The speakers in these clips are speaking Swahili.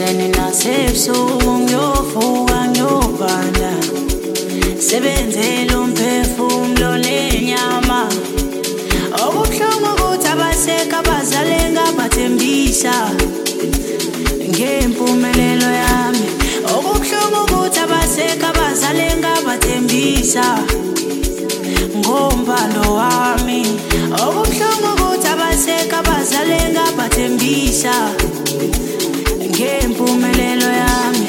Ekuseni nasebusuku ngiyovuka ngiyobhanda, sebenzela umphefumulo nenyama. Okubuhlungu ukuthi abaseka abazali ngabathembisa ngempumelelo yami. Okubuhlungu ukuthi abaseka abazali ngabathembisa ngombalo wami. Okubuhlungu ukuthi abaseka abazali ngabathembisa ngempumelelo yami.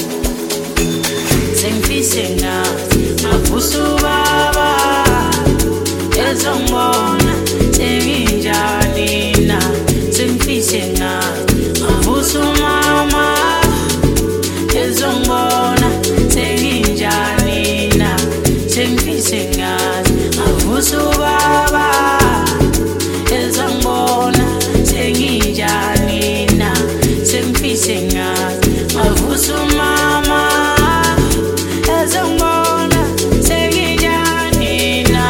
Sengifise ngathi ngavusa ubaba ezongibona senginjani na. Sengifise ngathi ngavusa umama ezongibona senginjani na. Sengifise ngathi ngavusa ubaba ezongibona senginjani na. Sengifise ngathi ngavusa umama ezongibona senginjani na.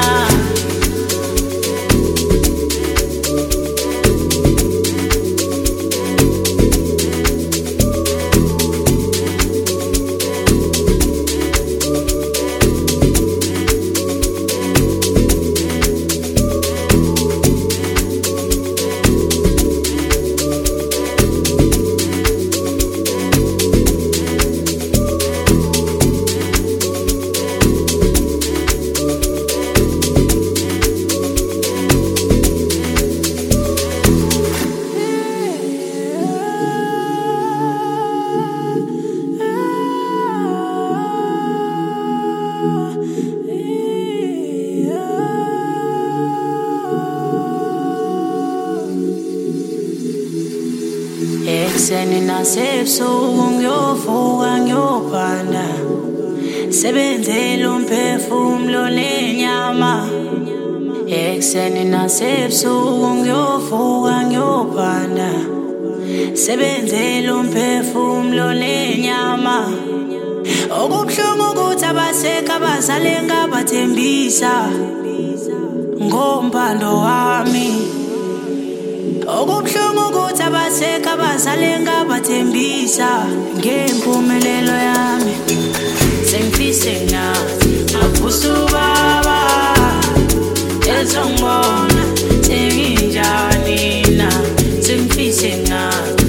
Ekuseni nasebusuku ngiyovuka ngiyobhanda, sebenzela umphefumulo nenyama. Ekuseni nasebusuku ngiyovuka ngiyobhanda, sebenzela umphefumulo nenyama. Okubuhlungu ukuthi abaseka abazali ngabathembisa ngombalo wami. Okubuhlungu ukuthi abaseka abazali ngabathembisa ngempumelelo yami. Sengifise ngathi ngavusa ubaba ezongibona senginjani na. Sengifise ngathi